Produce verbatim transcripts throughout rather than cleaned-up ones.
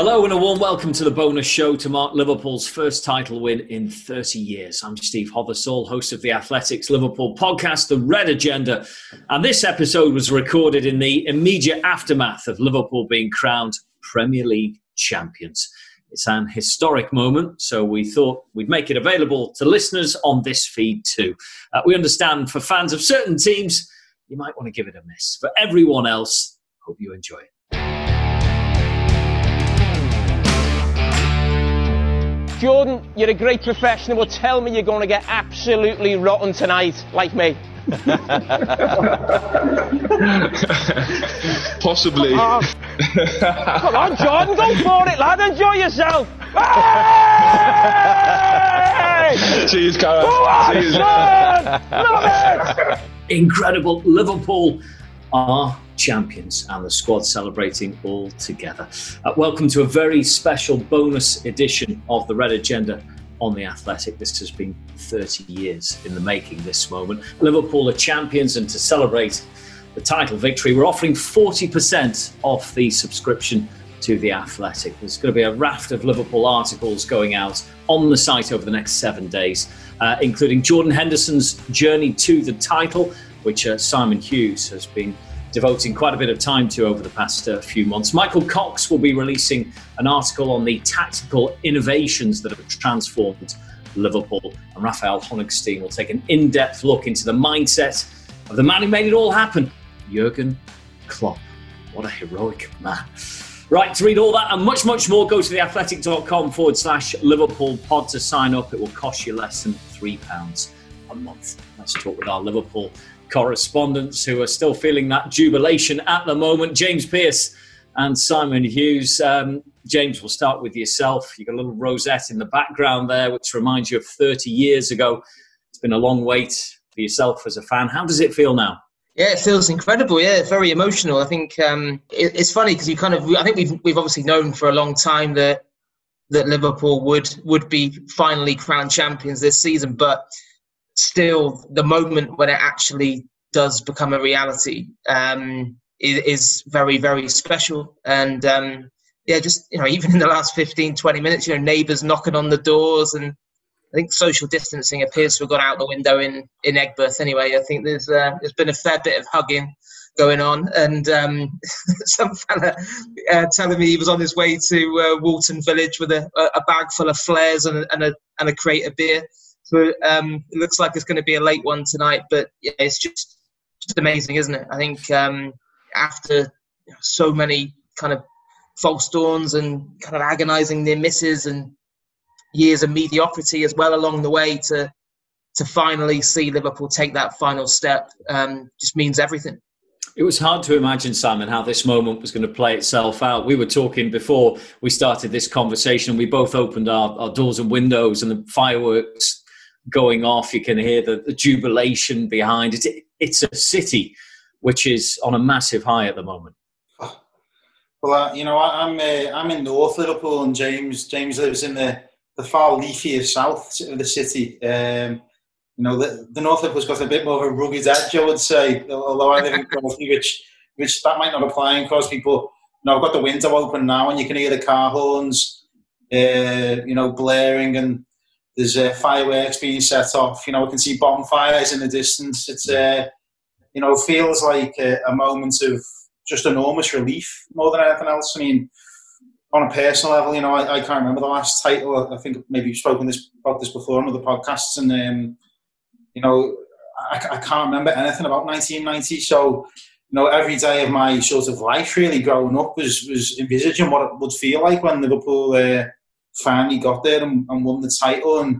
Hello and a warm welcome to the bonus show to mark Liverpool's first title win in thirty years. I'm Steve Hothersall, host of the Athletics Liverpool podcast, The Red Agenda. And this episode was recorded in the immediate aftermath of Liverpool being crowned Premier League champions. It's an historic moment, so we thought we'd make it available to listeners on this feed too. Uh, we understand for fans of certain teams, you might want to give it a miss. For everyone else, hope you enjoy it. Jordan, you're a great professional, but tell me you're going to get absolutely rotten tonight, like me. Possibly. Oh. Come on, Jordan, go for it, lad. Enjoy yourself. Hey! Cheers, Gareth. Go on, Cheers. son! Love it! Incredible. Liverpool are champions and the squad celebrating all together. Uh, welcome to a very special bonus edition of the Red Agenda on The Athletic. This has been thirty years in the making, this moment. Liverpool are champions, and to celebrate the title victory, we're offering forty percent off the subscription to The Athletic. There's going to be a raft of Liverpool articles going out on the site over the next seven days, uh, including Jordan Henderson's journey to the title, which uh, Simon Hughes has been devoting quite a bit of time to over the past uh, few months. Michael Cox will be releasing an article on the tactical innovations that have transformed Liverpool. And Raphael Honigstein will take an in-depth look into the mindset of the man who made it all happen, Jurgen Klopp. What a heroic man. Right, to read all that and much, much more, go to theathletic.com forward slash Liverpool pod to sign up. It will cost you less than three pounds a month. Let's talk with our Liverpool correspondents who are still feeling that jubilation at the moment. James Pearce and Simon Hughes. Um, James, we'll start with yourself. You've got a little rosette in the background there, which reminds you of thirty years ago. It's been a long wait for yourself as a fan. How does it feel now? Yeah, it feels incredible. Yeah, it's very emotional. I think um, it, it's funny because you kind of, I think we've we've obviously known for a long time that that Liverpool would would be finally crowned champions this season, but still, the moment when it actually does become a reality um, is, is very, very special. And um, yeah, just, you know, even in the last fifteen, twenty minutes, you know, neighbours knocking on the doors, and I think social distancing appears to have gone out the window in, in Egbert anyway. I think there's uh, there's been a fair bit of hugging going on, and um, some fella uh, telling me he was on his way to uh, Walton Village with a, a bag full of flares and a, and a, and a crate of beer. So um, it looks like it's going to be a late one tonight, but yeah, it's just, just amazing, isn't it? I think um, after you know, so many kind of false dawns and kind of agonising near misses and years of mediocrity as well along the way, to to finally see Liverpool take that final step um, just means everything. It was hard to imagine, Simon, how this moment was going to play itself out. We were talking before we started this conversation. We both opened our, our doors and windows, and the fireworks going off. You can hear the, the jubilation behind it. it. It's a city which is on a massive high at the moment. Well, uh, you know, I, I'm uh, I'm in North Liverpool, and James James lives in the, the far leafier south of the city. Um, you know, the, the North Liverpool's got a bit more of a rugged edge, I would say. Although I live in Crosby, which which that might not apply in Crosby, but you know, I've got the window open now, and you can hear the car horns, uh, you know, blaring, and there's uh, fireworks being set off. You know, I can see bonfires in the distance. It's, uh, you know, it feels like a, a moment of just enormous relief more than anything else. I mean, on a personal level, you know, I, I can't remember the last title. I think maybe you've spoken this, about this before on other podcasts, and um, you know, I, I can't remember anything about nineteen ninety. So, you know, every day of my sort of life, really growing up, was was envisaging what it would feel like when Liverpool Uh, finally got there and, and won the title. And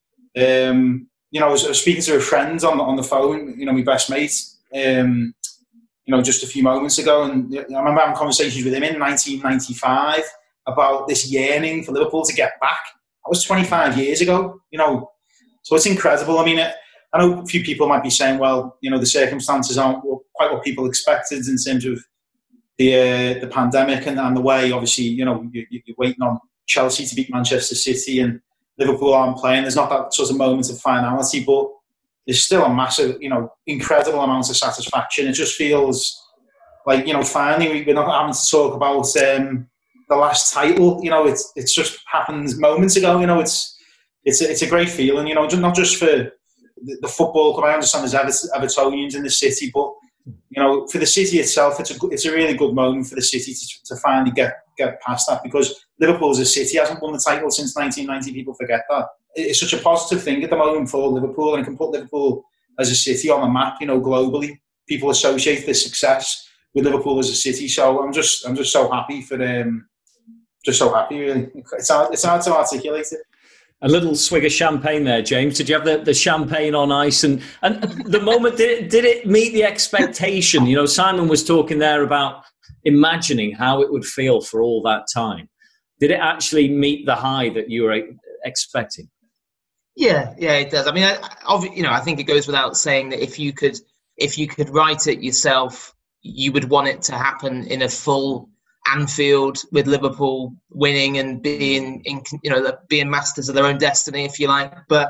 um, you know, I was, I was speaking to a friend on the, on the phone, you know, my best mate, um, you know, just a few moments ago, and I remember having conversations with him in nineteen ninety-five about this yearning for Liverpool to get back. That was twenty-five years ago, you know, so it's incredible. I mean, it, I know a few people might be saying, well, you know, the circumstances aren't quite what people expected in terms of the uh, the pandemic and, and the way, obviously, you know, you, you're waiting on Chelsea to beat Manchester City and Liverpool aren't playing. There's not that sort of moment of finality, but there's still a massive, you know, incredible amount of satisfaction. It just feels like, you know, finally we're not having to talk about, um, the last title. You know, it's it's just happened moments ago. You know, it's it's a, it's a great feeling. You know, not just for the, the football club. I understand there's Everton, Evertonians in the city, but you know, for the city itself, it's a it's a really good moment for the city to to finally get get past that, because Liverpool as a city hasn't won the title since nineteen ninety. People forget that. It's such a positive thing at the moment for Liverpool, and it can put Liverpool as a city on the map. You know, globally, people associate the success with Liverpool as a city. So I'm just I'm just so happy for them. Just so happy, really. It's hard, it's hard to articulate it. A little swig of champagne there, James. Did you have the, the champagne on ice? And, and the moment, did it, did it meet the expectation? You know, Simon was talking there about imagining how it would feel for all that time. Did it actually meet the high that you were expecting? Yeah, yeah, it does. I mean, I, I, you know, I think it goes without saying that if you could, if you could write it yourself, you would want it to happen in a full Anfield with Liverpool winning and being, in, you know, being masters of their own destiny, if you like. But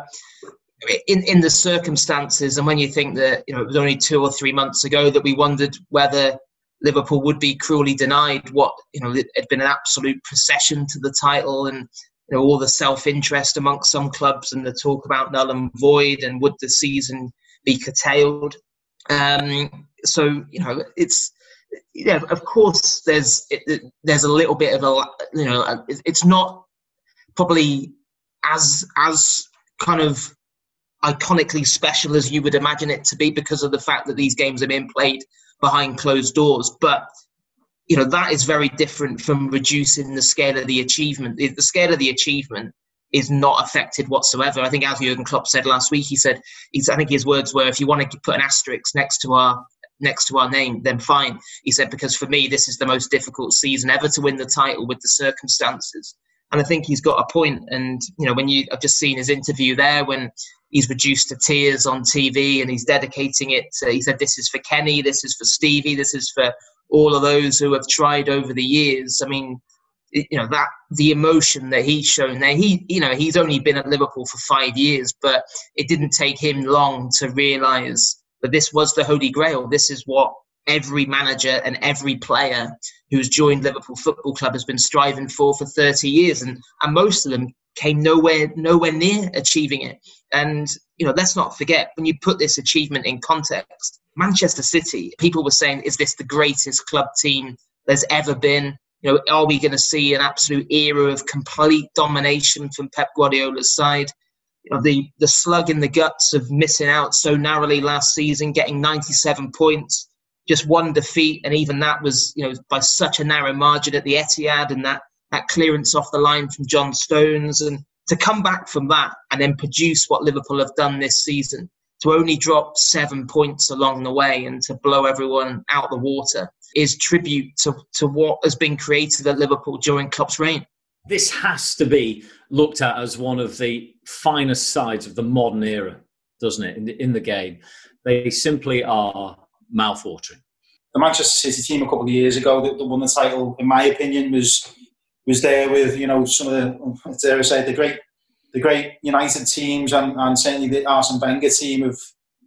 in in the circumstances, and when you think that, you know, it was only two or three months ago that we wondered whether Liverpool would be cruelly denied what, you know, it had been an absolute procession to the title, and you know, all the self-interest amongst some clubs and the talk about null and void and would the season be curtailed. Um, so, you know, it's, yeah, of course there's it, there's a little bit of a, you know, it's not probably as as kind of iconically special as you would imagine it to be because of the fact that these games are being played behind closed doors. But you know, that is very different from reducing the scale of the achievement. The scale of the achievement is not affected whatsoever. I think as Jurgen Klopp said last week, he said, he's, I think his words were, if you want to put an asterisk next to our next to our name, then fine. He said, because for me, this is the most difficult season ever to win the title with the circumstances. And I think he's got a point. And, you know, when you, I've just seen his interview there when he's reduced to tears on T V and he's dedicating it to, he said, this is for Kenny, this is for Stevie, this is for all of those who have tried over the years. I mean, you know, that the emotion that he's shown there, he, you know, he's only been at Liverpool for five years, but it didn't take him long to realise that this was the Holy Grail. This is what every manager and every player who's joined Liverpool Football Club has been striving for for thirty years. And, and most of them came nowhere, nowhere near achieving it. And, you know, let's not forget, when you put this achievement in context, Manchester City, people were saying, is this the greatest club team there's ever been? You know, are we going to see an absolute era of complete domination from Pep Guardiola's side? You know, the, the slug in the guts of missing out so narrowly last season, getting ninety-seven points, just one defeat, and even that was, you know, by such a narrow margin at the Etihad, and that, that clearance off the line from John Stones, and to come back from that and then produce what Liverpool have done this season, to only drop seven points along the way and to blow everyone out the water is tribute to, to what has been created at Liverpool during Klopp's reign. This has to be looked at as one of the finest sides of the modern era, doesn't it, in the, in the game? They simply are mouth-watering. The Manchester City team a couple of years ago that won the title, in my opinion, was was there with, you know, some of the, dare I say, the great the great United teams, and, and certainly the Arsene Wenger team of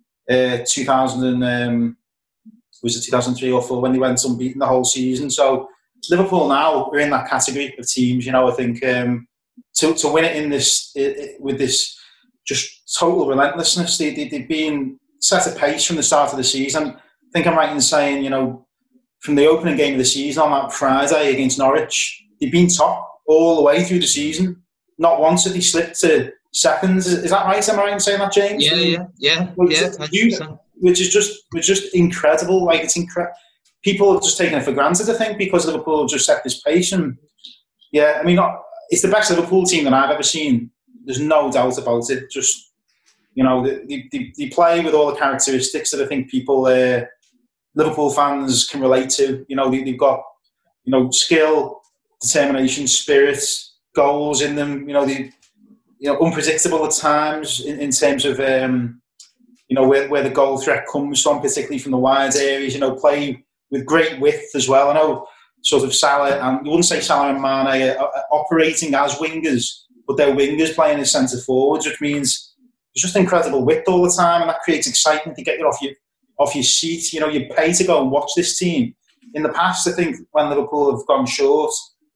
uh, two thousand, um, was it two thousand three or four, when they went unbeaten the whole season. So Liverpool now are in that category of teams. You know, I think um, to to win it in this it, with this just total relentlessness, they, they, they've been set a pace from the start of the season. I think I'm right in saying, you know, from the opening game of the season on that Friday against Norwich, they've been top all the way through the season. Not once have they slipped to seconds. Is, is that right? Am I right in saying that, James? Yeah, yeah, yeah. Which, yeah, is, which is just, which is just incredible. Like, it's incredible. People are just taking it for granted, I think, because Liverpool just set this pace. And yeah, I mean, not, it's the best Liverpool team that I've ever seen. There's no doubt about it. Just, you know, they, they, they play with all the characteristics that I think people, uh, Liverpool fans can relate to. You know, they, they've got, you know, skill, determination, spirit, goals in them. You know, they, you know, unpredictable at times in, in terms of, um, you know, where, where the goal threat comes from, particularly from the wide areas. You know, play with great width as well. I know sort of Salah, and you wouldn't say Salah and Mane are, are operating as wingers, but they're wingers playing as centre forwards, which means there's just incredible width all the time, and that creates excitement to get you off your off your seat. You know, you pay to go and watch this team. In the past, I think when Liverpool have gone short,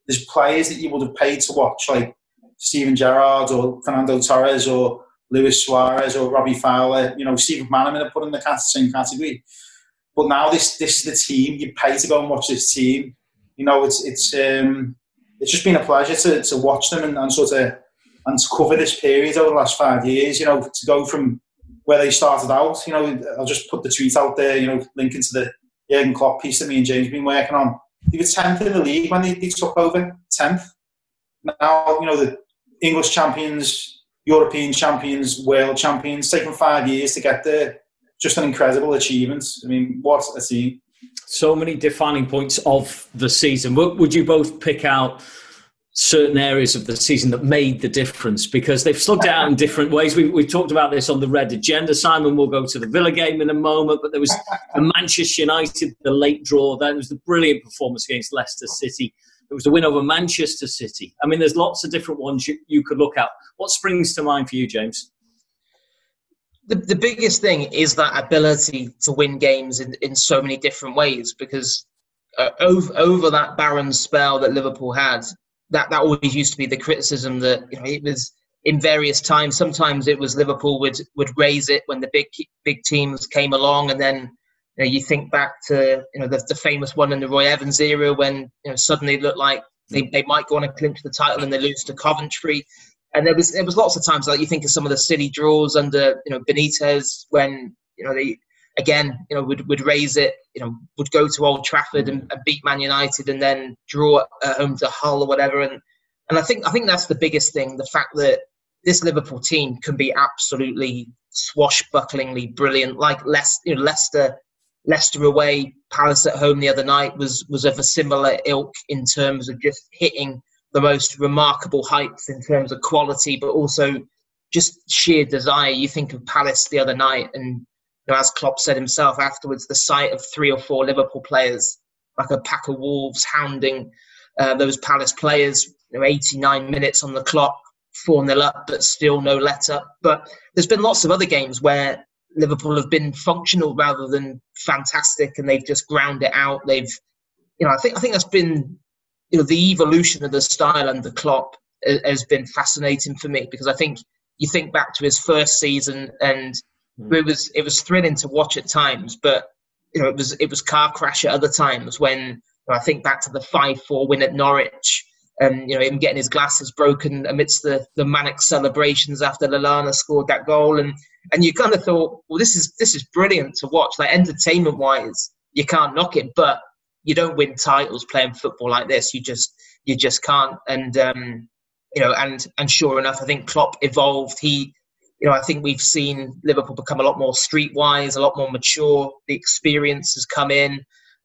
there's players that you would have paid to watch, like Steven Gerrard or Fernando Torres or Luis Suarez or Robbie Fowler. You know, Steve McManaman are put in the same category. But now this this is the team you pay to go and watch this team. You know, it's it's um, it's just been a pleasure to to watch them and, and sort of and to cover this period over the last five years. You know, to go from where they started out. You know, I'll just put the tweet out there. You know, linking to the Jurgen Klopp piece that me and James have been working on. They were tenth in the league when they, they took over. Tenth. Now, you know, the English champions, European champions, world champions. Taken five years to get there. Just an incredible achievement. I mean, what a team. So many defining points of the season. Would you both pick out certain areas of the season that made the difference? Because they've slugged it out in different ways. We, we've talked about this on the Red Agenda. Simon, we'll go to the Villa game in a moment, but there was the Manchester United, the late draw. There was the brilliant performance against Leicester City. It was the win over Manchester City. I mean, there's lots of different ones you, you could look at. What springs to mind for you, James? The, the biggest thing is that ability to win games in, in so many different ways, because uh, over, over that barren spell that Liverpool had, that, that always used to be the criticism that, you know, it was in various times. Sometimes it was Liverpool would, would raise it when the big big teams came along, and then you know, you think back to you know the, the famous one in the Roy Evans era when you know suddenly it looked like they, they might go on and clinch the title and they lose to Coventry. And there was there was lots of times like you think of some of the city draws under you know Benitez when you know they again you know would would raise it you know would go to Old Trafford and, and beat Man United and then draw at home to Hull or whatever. And and I think I think that's the biggest thing, the fact that this Liverpool team can be absolutely swashbucklingly brilliant. Like Leicester, you know, Leicester Leicester away, Palace at home the other night was was of a similar ilk in terms of just hitting the most remarkable heights in terms of quality, but also just sheer desire. You think of Palace the other night, and you know, as Klopp said himself afterwards, the sight of three or four Liverpool players, like a pack of wolves, hounding uh, those Palace players. You know, eighty-nine minutes on the clock, four nil up, but still no let up. But there's been lots of other games where Liverpool have been functional rather than fantastic, and they've just ground it out. They've, you know, I think I think that's been. You know, the evolution of the style under Klopp has been fascinating for me, because I think you think back to his first season and mm. it was it was thrilling to watch at times, but you know it was it was car crash at other times. When you know, I think back to the five four win at Norwich, and you know him getting his glasses broken amidst the, the manic celebrations after Lallana scored that goal, and and you kind of thought, well, this is this is brilliant to watch. Like entertainment wise, you can't knock it, but you don't win titles playing football like this. You just, you just can't. And um, you know, and and sure enough, I think Klopp evolved. He, you know, I think we've seen Liverpool become a lot more streetwise, a lot more mature. The experience has come in.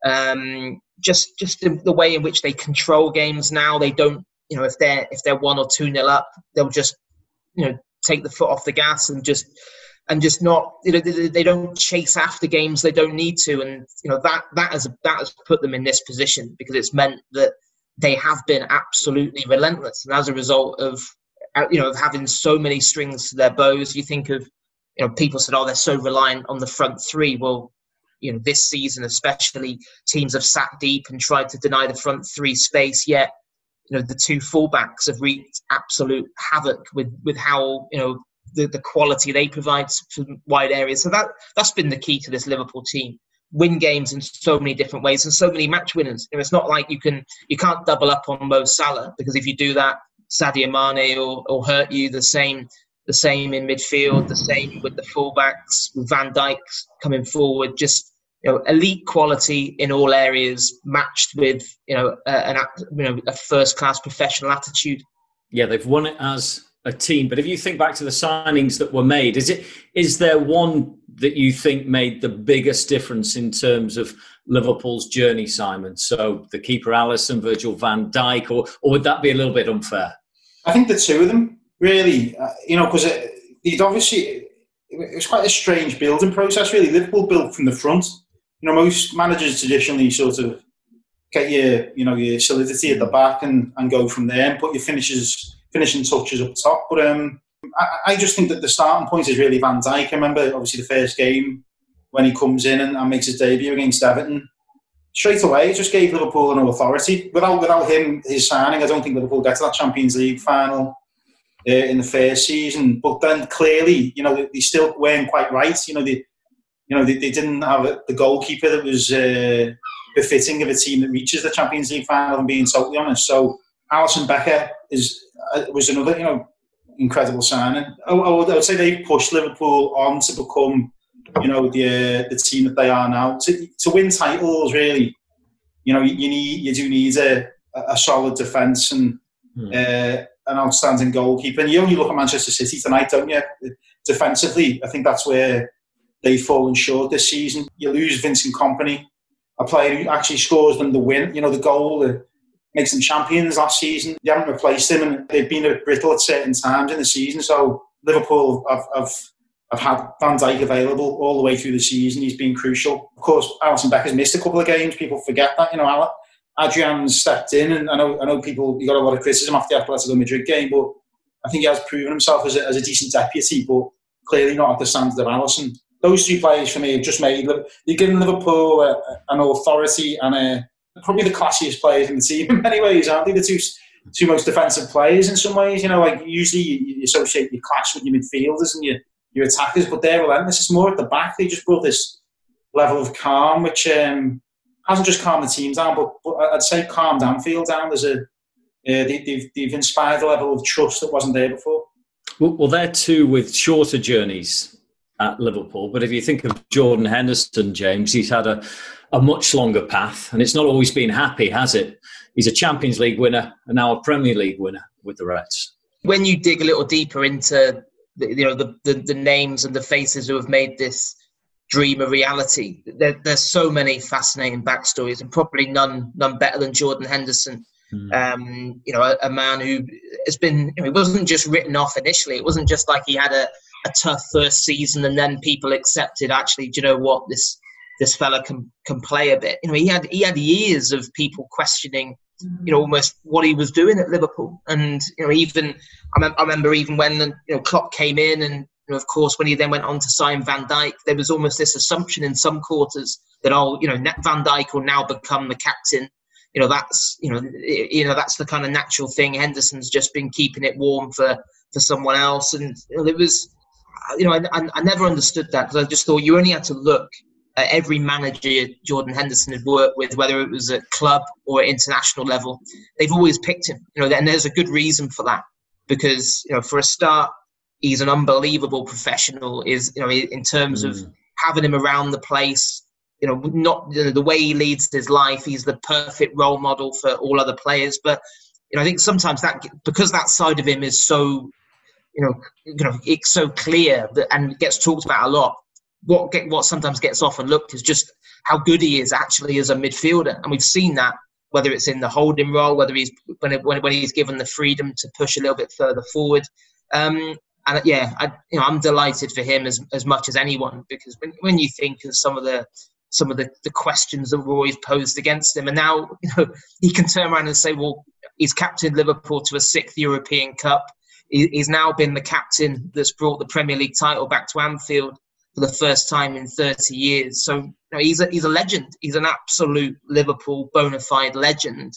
Um, just, just the, the way in which they control games now. They don't, you know, if they're if they're one or two nil up, they'll just, you know, take the foot off the gas and just. And just not, you know, they, they don't chase after games they don't need to, and you know that that has that has put them in this position, because it's meant that they have been absolutely relentless, and as a result of you know of having so many strings to their bows, you think of you know people said, oh, they're so reliant on the front three. Well, you know this season especially, teams have sat deep and tried to deny the front three space. Yet, you know the two fullbacks have wreaked absolute havoc with with how you know. The, the quality they provide for wide areas. So that, that's been the key to this Liverpool team. Win games in so many different ways and so many match winners. You know, it's not like you can you can't double up on Mo Salah, because if you do that, Sadio Mane will, will hurt you. The same the same in midfield, the same with the fullbacks, with Van Dijk coming forward. Just you know, elite quality in all areas, matched with you know a, an you know a first class professional attitude. Yeah, they've won it as a team. But if you think back to the signings that were made, is it is there one that you think made the biggest difference in terms of Liverpool's journey, Simon? So the keeper Alisson, Virgil van Dijk, or or would that be a little bit unfair? I think the two of them really, uh, you know, because it, it obviously it was quite a strange building process. Really, Liverpool built from the front. You know, most managers traditionally sort of get your you know your solidity at the back and, and go from there and put your finishes. finishing touches up top, but um, I, I just think that the starting point is really Van Dijk. I remember obviously the first game when he comes in and, and makes his debut against Everton, straight away, it just gave Liverpool an authority. Without without him, his signing, I don't think Liverpool get to that Champions League final uh, in the first season. But then clearly, you know, they, they still weren't quite right. You know, they, you know, they, they didn't have a, the goalkeeper that was uh, befitting of a team that reaches the Champions League final. And being totally honest, so Alisson Becker is uh, was another, you know, incredible signing. I, I, would, I would say they pushed Liverpool on to become, you know, the uh, the team that they are now. To to win titles, really, you know, you, you need you do need a, a solid defence and hmm. uh, an outstanding goalkeeper. And you only look at Manchester City tonight, don't you? Defensively, I think that's where they've fallen short this season. You lose Vincent Kompany, a player who actually scores them the win, you know, the goal that makes them champions last season. You haven't replaced him, and they've been a bit brittle at certain times in the season. So Liverpool have, have, have had Van Dijk available all the way through the season. He's been crucial. Of course, Alisson Becker's missed a couple of games. People forget that. You know, Adrian's stepped in, and I know I know people, he got a lot of criticism after the Atletico Madrid game, but I think he has proven himself as a, as a decent deputy, but clearly not at the standard of Alisson. Those two players for me have just made, they've given Liverpool a, an authority and a, probably the classiest players in the team in many ways, aren't they? The two two most defensive players in some ways. You know, like usually you, you associate your clash with your midfielders and your, your attackers, but they're relentless. It's more at the back. They just brought this level of calm, which um, hasn't just calmed the team down, but, but I'd say calmed Anfield down. There's a, uh, they, they've, they've inspired a level of trust that wasn't there before. Well, well, they're two with shorter journeys at Liverpool, but if you think of Jordan Henderson, James, he's had a, a much longer path, and it's not always been happy, has it? He's a Champions League winner and now a Premier League winner with the Reds. When you dig a little deeper into the, you know the, the, the names and the faces who have made this dream a reality, there, there's so many fascinating backstories, and probably none none better than Jordan Henderson. Mm. Um, you know, a, a man who has been, you know, he wasn't just written off initially. It wasn't just like he had a, a tough first season and then people accepted, actually, do you know what, this this fella can can play a bit. You know, he had he had years of people questioning, you know, almost what he was doing at Liverpool. And, you know, even I, mem- I remember even when, you know, Klopp came in, and, you know, of course, when he then went on to sign Van Dijk, there was almost this assumption in some quarters that, oh, you know, Van Dijk will now become the captain. You know, that's, you know, you know, that's the kind of natural thing. Henderson's just been keeping it warm for, for someone else. And, you know, it was, you know, I, I never understood that, because I just thought you only had to look at every manager Jordan Henderson had worked with, whether it was at club or at international level. They've always picked him, you know, and there's a good reason for that, because, you know, for a start, he's an unbelievable professional, is, you know, in terms mm. of having him around the place. You know, not you know, the way he leads his life, he's the perfect role model for all other players. But, you know, I think sometimes that, because that side of him is so, you know, you know, it's so clear that, and gets talked about a lot. What get, what sometimes gets overlooked is just how good he is actually as a midfielder, and we've seen that, whether it's in the holding role, whether he's when it, when, when he's given the freedom to push a little bit further forward. Um, and yeah, I, you know, I'm delighted for him as as much as anyone, because when when you think of some of the some of the, the questions that were always posed against him, and now, you know, he can turn around and say, well, he's captained Liverpool to a sixth European Cup. He, he's now been the captain that's brought the Premier League title back to Anfield for the first time in thirty years. So, you know, he's a he's a legend. He's an absolute Liverpool bona fide legend.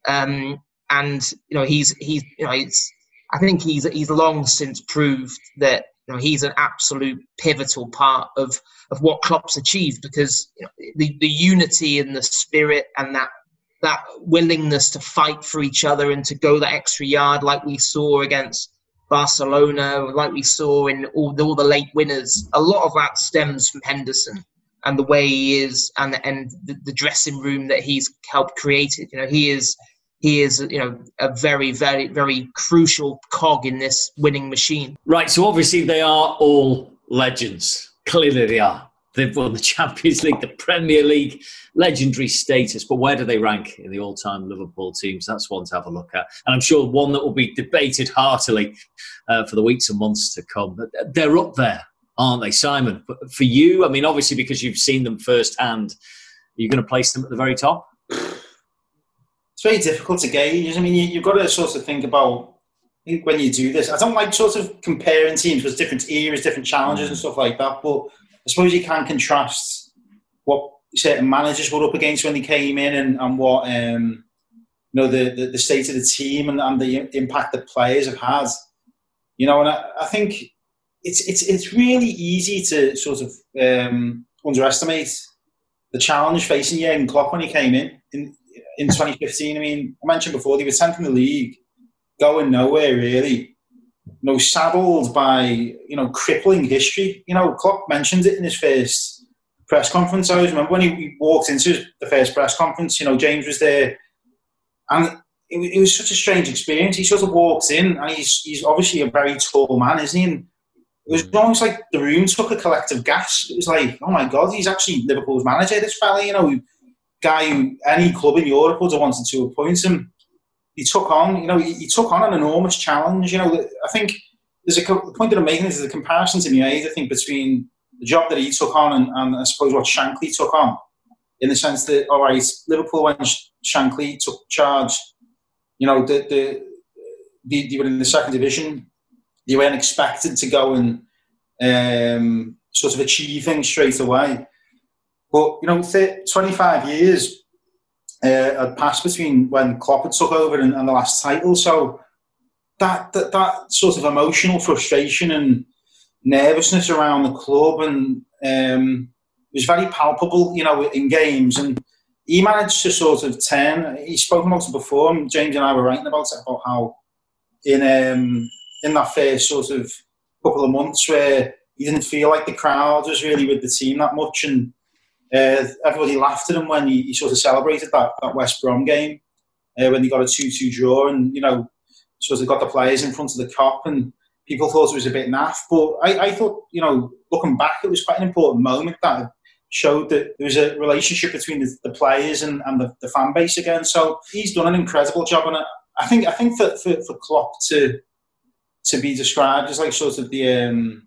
Um, and, you know, he's he's you know, it's I think he's he's long since proved that, you know, he's an absolute pivotal part of, of what Klopp's achieved, because, you know, the, the unity and the spirit and that that willingness to fight for each other and to go that extra yard, like we saw against Barcelona, like we saw in all the, all the late winners, a lot of that stems from Henderson and the way he is, and and the, the dressing room that he's helped create. You know, he is he is you know a very very very crucial cog in this winning machine. Right. So obviously they are all legends. Clearly they are. They've won the Champions League, the Premier League, legendary status. But where do they rank in the all-time Liverpool teams? That's one to have a look at. And I'm sure one that will be debated heartily uh, for the weeks and months to come. But they're up there, aren't they, Simon? But for you, I mean, obviously because you've seen them firsthand, are you going to place them at the very top? It's very difficult to gauge. I mean, you, you've got to sort of think about when you do this. I don't like sort of comparing teams because different eras, different challenges and stuff like that. But I suppose you can contrast what certain managers were up against when they came in, and, and what um, you know the, the the state of the team and, and the impact that players have had. You know, and I, I think it's it's it's really easy to sort of um, underestimate the challenge facing Jurgen Klopp when he came in in in twenty fifteen. I mean, I mentioned before they were tenth in the league, going nowhere really. You know, saddled by, you know, crippling history. You know, Klopp mentioned it in his first press conference. I always remember when he, he walked into the first press conference, you know, James was there, and it, it was such a strange experience. He sort of walks in, and he's he's obviously a very tall man, isn't he? And it was almost like the room took a collective gasp. It was like, oh my God, he's actually Liverpool's manager, this fella, you know, guy who any club in Europe would have wanted to appoint him. He took on, you know, he, he took on an enormous challenge. You know, I think there's a the point that I'm making is there's a comparison to be made, I think, between the job that he took on and, and I suppose what Shankly took on, in the sense that, all right, Liverpool, when Shankly took charge, you know, the, the, the, they were in the second division. They weren't expected to go and um, sort of achieve things straight away. But, you know, twenty-five years Uh, had passed between when Klopp had took over and, and the last title, so that, that that sort of emotional frustration and nervousness around the club and um, was very palpable, you know, in games. And he managed to sort of turn. He's spoken about it before, and James and I were writing about it, about how in um, in that first sort of couple of months where he didn't feel like the crowd was really with the team that much, and Uh, everybody laughed at him when he, he sort of celebrated that, that West Brom game uh, when they got a two two draw, and, you know, sort of got the players in front of the Kop, and people thought it was a bit naff. But I, I thought, you know, looking back, it was quite an important moment that showed that there was a relationship between the, the players and, and the, the fan base again. So he's done an incredible job on it. I think I think for, for, for Klopp to to be described as like sort of the um,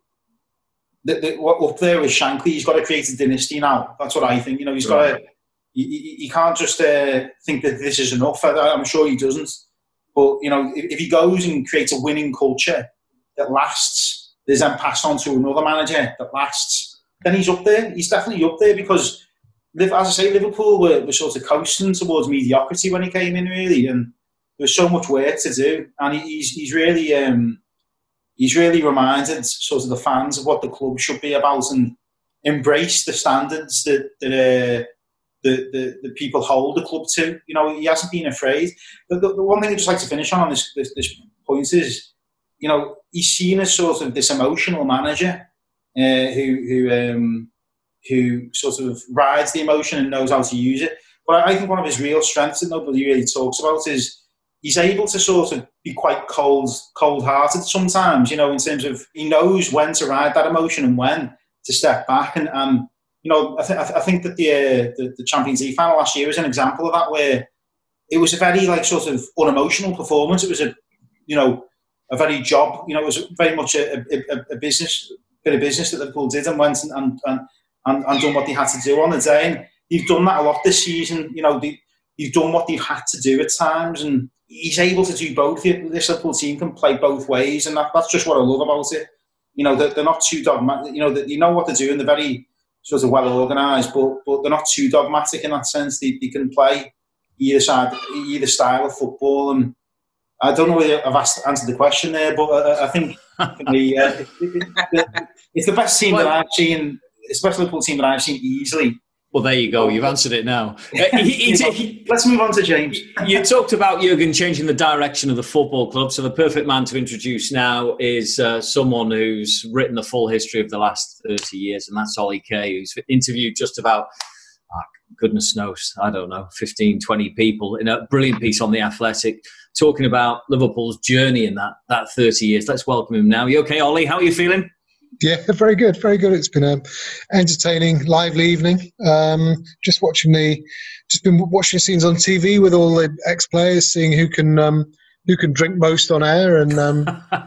The, the, what up there with Shankly, he's got to create a dynasty now. That's what I think. You know, he's right. got to. He, he can't just uh, think that this is enough. I, I'm sure he doesn't. But, you know, if, if he goes and creates a winning culture that lasts, is then passed on to another manager that lasts, then he's up there. He's definitely up there because, as I say, Liverpool were, were sort of coasting towards mediocrity when he came in, really, and there was so much work to do, and he's he's really. Um, He's really reminded sort of the fans of what the club should be about and embrace the standards that, that uh, the, the the people hold the club to. You know, he hasn't been afraid. The, the, the one thing I'd just like to finish on on this, this, this point is, you know, he's seen as sort of this emotional manager uh, who who um, who sort of rides the emotion and knows how to use it. But I think one of his real strengths that nobody really talks about is he's able to sort of be quite cold, cold-hearted sometimes, you know, in terms of he knows when to ride that emotion and when to step back. And, and you know, I, th- I think that the, uh, the the Champions League final last year was an example of that, where it was a very, like, sort of unemotional performance. It was a, you know, a very job, you know, it was very much a, a, a business, bit of business that Liverpool did and went and, and, and, and done what they had to do on the day. And they've done that a lot this season, you know, they, they've done what they've had to do at times, and he's able to do both. This Liverpool team can play both ways, and that, that's just what I love about it. You know, they're, they're not too dogmatic. You know, they, you know what they're doing. They're very sort of well organised, but but they're not too dogmatic in that sense. They, they can play either side, either style of football. And I don't know whether I've asked, answered the question there, but I, I think the, uh, it, it's the best team well, that I've seen. It's the best Liverpool team that I've seen easily. Well, there you go. You've answered it now. Uh, he, he, he, Let's move on to James. You talked about Jurgen changing the direction of the football club. So the perfect man to introduce now is uh, someone who's written the full history of the last thirty years, and that's Ollie Kay, who's interviewed just about, oh, goodness knows, I don't know, fifteen, twenty people in a brilliant piece on The Athletic, talking about Liverpool's journey in that, that thirty years. Let's welcome him now. You okay, Ollie? How are you feeling? Yeah, very good, very good. It's been an entertaining, lively evening. Um, just watching the, just been watching the scenes on T V with all the ex-players, seeing who can um, who can drink most on air, and um,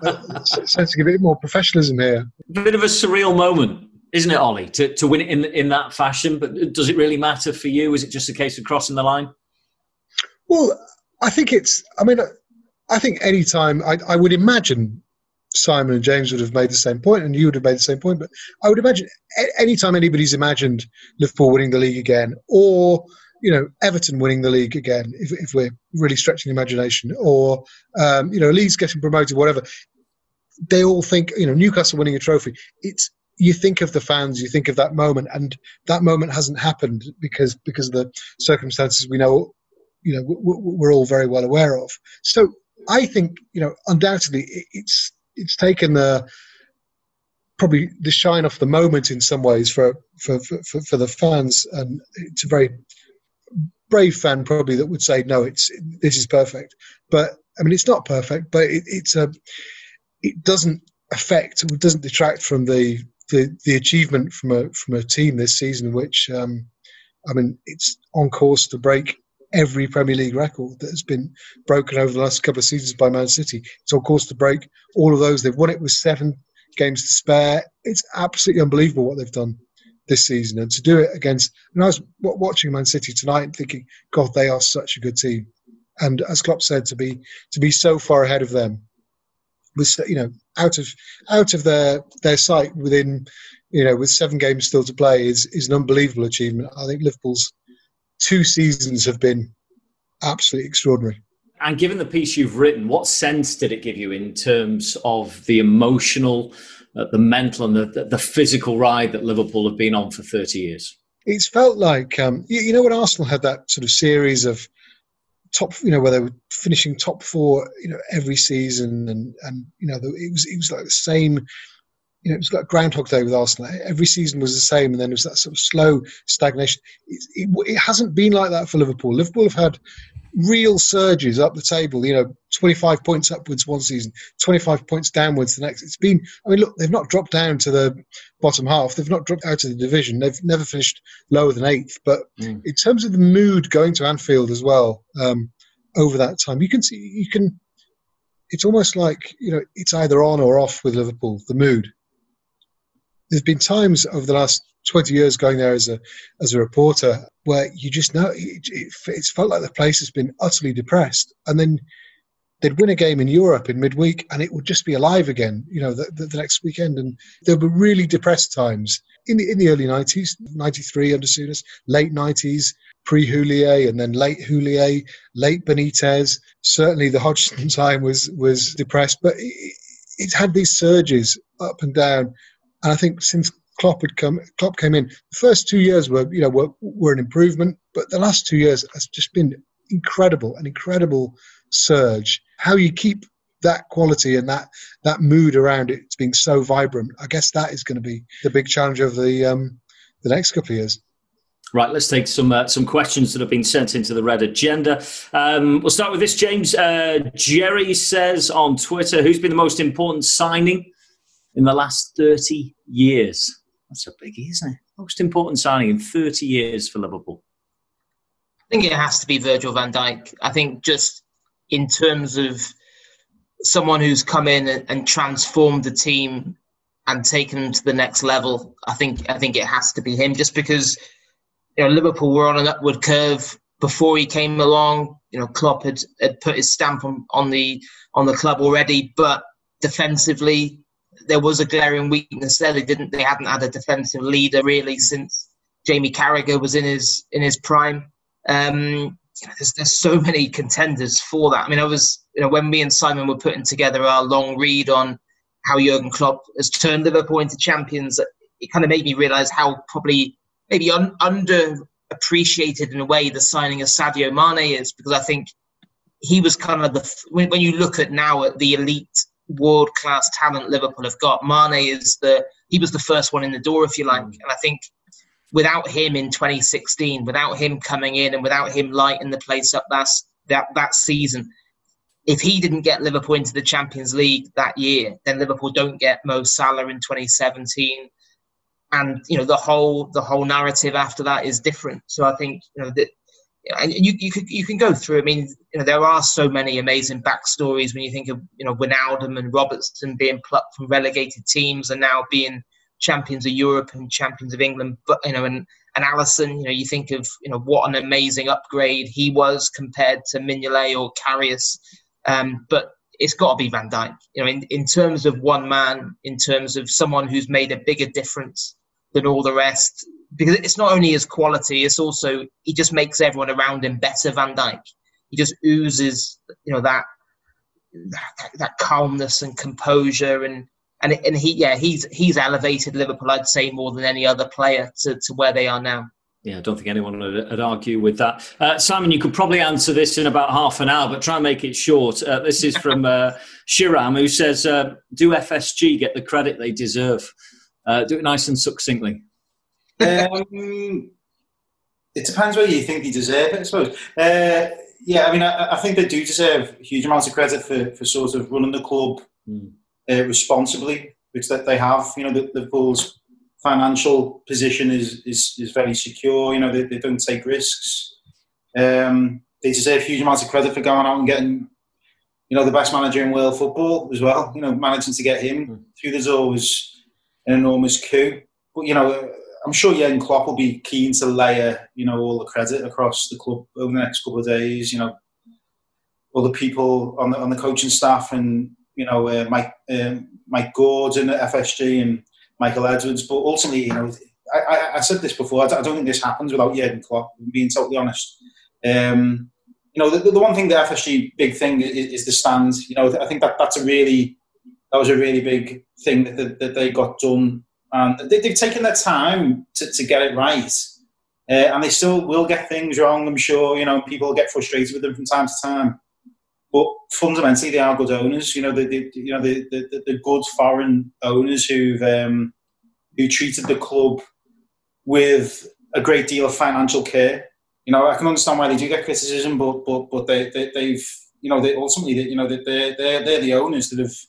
sensing a bit more professionalism here. A bit of a surreal moment, isn't it, Ollie, to to win it in in that fashion? But does it really matter for you? Is it just a case of crossing the line? Well, I think it's. I mean, I think any time I, I would imagine. Simon and James would have made the same point, and you would have made the same point. But I would imagine any time anybody's imagined Liverpool winning the league again, or you know Everton winning the league again, if, if we're really stretching the imagination, or um, you know Leeds getting promoted, whatever, they all think you know Newcastle winning a trophy. It's you think of the fans, you think of that moment, and that moment hasn't happened because because of the circumstances we know, you know, we're all very well aware of. So I think you know undoubtedly it's. It's taken the probably the shine off the moment in some ways for for, for, for the fans, and it's a very brave fan probably that would say no, it's this is perfect. But I mean, it's not perfect, but it, it's a it doesn't affect, it doesn't detract from the, the the achievement from a from a team this season, which um, I mean, it's on course to break every Premier League record that has been broken over the last couple of seasons by Man City. It's on course to break all of those. They've won it with seven games to spare. It's absolutely unbelievable what they've done this season. And to do it against... And I was watching Man City tonight and thinking, God, they are such a good team. And as Klopp said, to be to be so far ahead of them, with you know out of out of their their sight within you know with seven games still to play is is an unbelievable achievement. I think Liverpool's two seasons have been absolutely extraordinary. And given the piece you've written, what sense did it give you in terms of the emotional, uh, the mental and the, the, the physical ride that Liverpool have been on for thirty years? It's felt like, um, you, you know, when Arsenal had that sort of series of top, you know, where they were finishing top four, you know, every season, and, and you know, it was it was like the same. You know, it was like Groundhog Day with Arsenal. Every season was the same, and then there was that sort of slow stagnation. It, it, it hasn't been like that for Liverpool. Liverpool have had real surges up the table. You know, twenty-five points upwards one season, twenty-five points downwards the next. It's been. I mean, look, they've not dropped down to the bottom half. They've not dropped out of the division. They've never finished lower than eighth. But mm. in terms of the mood going to Anfield as well, um, over that time, you can see you can. It's almost like you know, it's either on or off with Liverpool. The mood. There's been times over the last twenty years going there as a as a reporter where you just know it, it, it's felt like the place has been utterly depressed, and then they'd win a game in Europe in midweek and it would just be alive again, you know, the, the, the next weekend. And there were really depressed times in the in the early nineties, ninety-three under Souness, late nineties, pre-Houllier, and then late Houllier, late Benitez. Certainly the Hodgson time was was depressed, but it, it had these surges up and down. And I think since Klopp had come, Klopp came in, the first two years were, you know, were, were an improvement, but the last two years has just been incredible, an incredible surge. How you keep that quality and that that mood around it being so vibrant, I guess that is going to be the big challenge of the um, the next couple of years. Right, let's take some uh, some questions that have been sent into the Red Agenda. Um, we'll start with this, James. Uh, Jerry says on Twitter, who's been the most important signing in the last thirty years? That's a biggie, isn't it? Most important signing in thirty years for Liverpool. I think it has to be Virgil van Dijk. I think just in terms of someone who's come in and, and transformed the team and taken them to the next level, I think I think it has to be him. Just because you know Liverpool were on an upward curve before he came along. You know, Klopp had, had put his stamp on, on the on the club already, but defensively, there was a glaring weakness there. They didn't. They hadn't had a defensive leader really since Jamie Carragher was in his in his prime. Um, you know, there's there's so many contenders for that. I mean, I was you know when me and Simon were putting together our long read on how Jurgen Klopp has turned Liverpool into champions, it kind of made me realise how probably maybe un, underappreciated in a way the signing of Sadio Mane is, because I think he was kind of the when, when you look at now at the elite world-class talent Liverpool have got, Mane is the he was the first one in the door, if you like. And I think without him in twenty sixteen, without him coming in and without him lighting the place up that that that season, if he didn't get Liverpool into the Champions League that year, then Liverpool don't get Mo Salah in twenty seventeen, and you know the whole the whole narrative after that is different. So I think you know that. And you you could you can go through. I mean, you know, there are so many amazing backstories when you think of you know Wijnaldum and Robertson being plucked from relegated teams and now being champions of Europe and champions of England. But you know, and and Alisson, you know, you think of you know what an amazing upgrade he was compared to Mignolet or Karius. Um, but it's got to be Van Dijk. You know, in, in terms of one man, in terms of someone who's made a bigger difference than all the rest, because it's not only his quality, it's also he just makes everyone around him better. Van Dijk, he just oozes, you know, that that, that calmness and composure, and and and he yeah he's he's elevated Liverpool, I'd say, more than any other player to, to where they are now. Yeah, I don't think anyone would, would argue with that. Uh, Simon, you could probably answer this in about half an hour, but try and make it short. Uh, this is from uh, Shiram, who says, uh, do F S G get the credit they deserve? Uh, do it nice and succinctly. Um, it depends whether you think they deserve it, I suppose. Uh, yeah, I mean, I, I think they do deserve huge amounts of credit for, for sort of running the club mm. uh, responsibly, which that they have. You know, the, Liverpool's financial position is, is, is very secure. You know, they, they don't take risks. Um, they deserve huge amounts of credit for going out and getting, you know, the best manager in world football as well. You know, managing to get him mm. through the door was an enormous coup. But, you know, I'm sure Jurgen Klopp will be keen to layer, you know, all the credit across the club over the next couple of days. You know, all the people on the on the coaching staff, and you know, uh, Mike um, Mike Gordon at F S G and Michael Edwards. But ultimately, you know, I, I, I said this before. I don't think this happens without Jurgen Klopp. Being totally honest, um, you know, the, the one thing the F S G big thing is, is the stand. You know, I think that that's a really that was a really big thing that that, that they got done. And they, they've taken their time to, to get it right, uh, and they still will get things wrong. I'm sure, you know, people get frustrated with them from time to time. But fundamentally, they are good owners. You know, the, the you know the, the the good foreign owners who've um, who treated the club with a great deal of financial care. You know, I can understand why they do get criticism, but but but they, they they've you know they ultimately they, you know they they're they're they're the owners that have.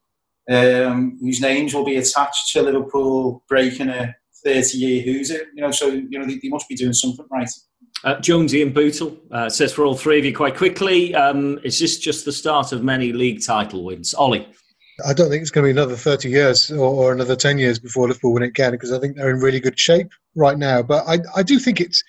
Um, whose names will be attached to Liverpool breaking a thirty-year hooser. You know, so you know they, they must be doing something right. Uh, Jonesy and Bootle uh, says for all three of you quite quickly, um, is this just the start of many league title wins? Ollie? I don't think it's going to be another thirty years or, or another ten years before Liverpool win it again, because I think they're in really good shape right now. But I, I do think it's,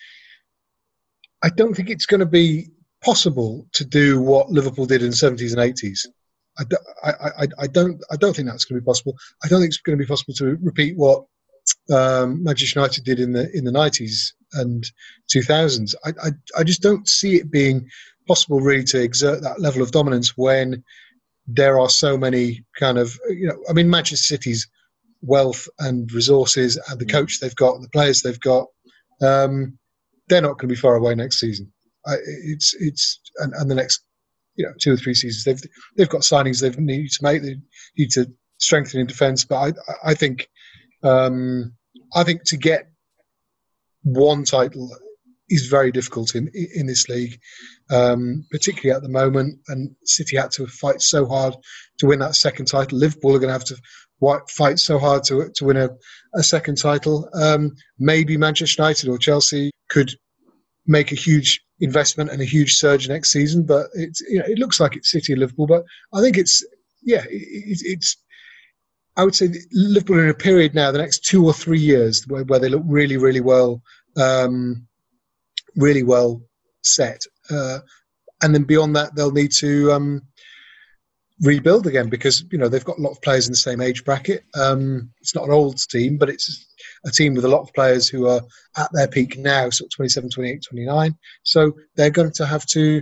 I don't think it's going to be possible to do what Liverpool did in the seventies and eighties. I, I, I don't I don't think that's going to be possible. I don't think it's going to be possible to repeat what um, Manchester United did in the in the nineties and two thousands. I, I I just don't see it being possible really to exert that level of dominance when there are so many kind of, you know, I mean, Manchester City's wealth and resources and the coach they've got and the players they've got, um, they're not going to be far away next season. I, it's it's and, and the next. You know, two or three seasons. They've they've got signings they need to make. They need to strengthen in defence. But I I think um, I think to get one title is very difficult in in this league, um, particularly at the moment. And City had to fight so hard to win that second title. Liverpool are going to have to fight so hard to to win a, a second title. Um, maybe Manchester United or Chelsea could make a huge investment and a huge surge next season, but it's, you know, it looks like it's City and Liverpool. But I think it's yeah, it, it's. I would say Liverpool are in a period now, the next two or three years, where, where they look really, really well, um, really well set, uh, and then beyond that, they'll need to um, rebuild again, because you know they've got a lot of players in the same age bracket. Um, it's not an old team, but it's a team with a lot of players who are at their peak now, sort of twenty-seven, twenty-eight, twenty-nine. So they're going to have to,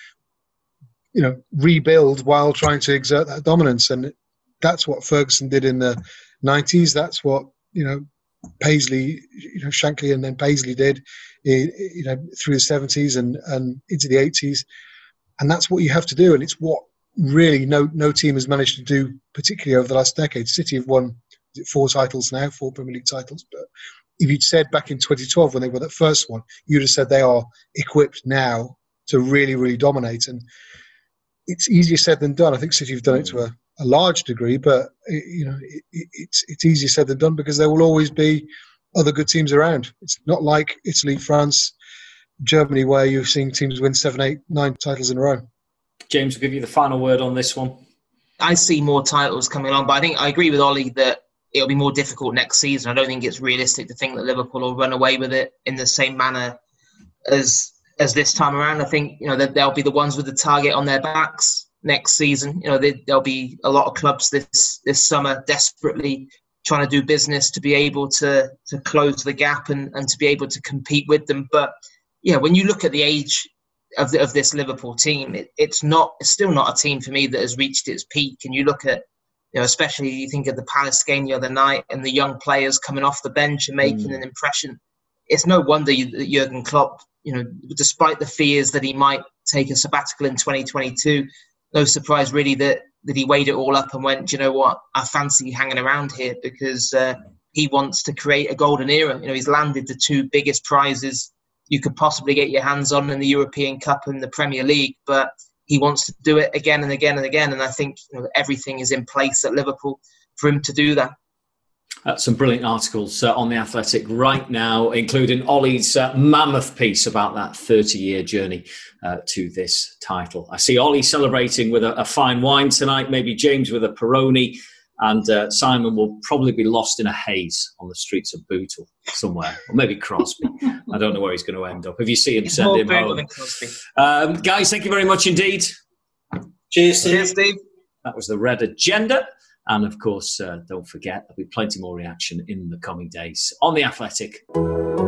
you know, rebuild while trying to exert that dominance. And that's what Ferguson did in the nineties. That's what, you know, Paisley, you know, Shankly and then Paisley did, you know, through the seventies and, and into the eighties. And that's what you have to do. And it's what really no no team has managed to do, particularly over the last decade. City have won four titles now, four Premier League titles. But if you'd said back in twenty twelve when they were that first one, you'd have said they are equipped now to really, really dominate. And it's easier said than done. I think City have done it to a, a large degree, but it, you know, it, it's it's easier said than done because there will always be other good teams around. It's not like Italy, France, Germany, where you're seeing teams win seven, eight, nine titles in a row. James, will give you the final word on this one. I see more titles coming along, but I think I agree with Ollie that it'll be more difficult next season. I don't think it's realistic to think that Liverpool will run away with it in the same manner as as this time around. I think, you know, that they'll be the ones with the target on their backs next season. You know, there, there'll be a lot of clubs this this summer desperately trying to do business to be able to to close the gap and, and to be able to compete with them. But yeah, when you look at the age of the, of this Liverpool team, it, it's not it's still not a team for me that has reached its peak. And you look at, you know, especially you think of the Palace game the other night and the young players coming off the bench and making mm. an impression. It's no wonder that Jurgen Klopp, you know, despite the fears that he might take a sabbatical in twenty twenty-two, no surprise really that, that he weighed it all up and went, do you know what, I fancy hanging around here because uh, he wants to create a golden era. You know, he's landed the two biggest prizes you could possibly get your hands on in the European Cup and the Premier League, but he wants to do it again and again and again. And I think, you know, everything is in place at Liverpool for him to do that. Uh, some brilliant articles uh, on The Athletic right now, including Ollie's uh, mammoth piece about that thirty-year journey uh, to this title. I see Ollie celebrating with a, a fine wine tonight, maybe James with a Peroni, and uh, Simon will probably be lost in a haze on the streets of Bootle somewhere, or maybe Crosby. I don't know where he's going to end up. If you see him, He's send more him home. than Crosby. Um, guys, thank you very much indeed. Cheers, Steve. Cheers, Steve. That was the Red Agenda. And of course, uh, don't forget, there'll be plenty more reaction in the coming days on The Athletic.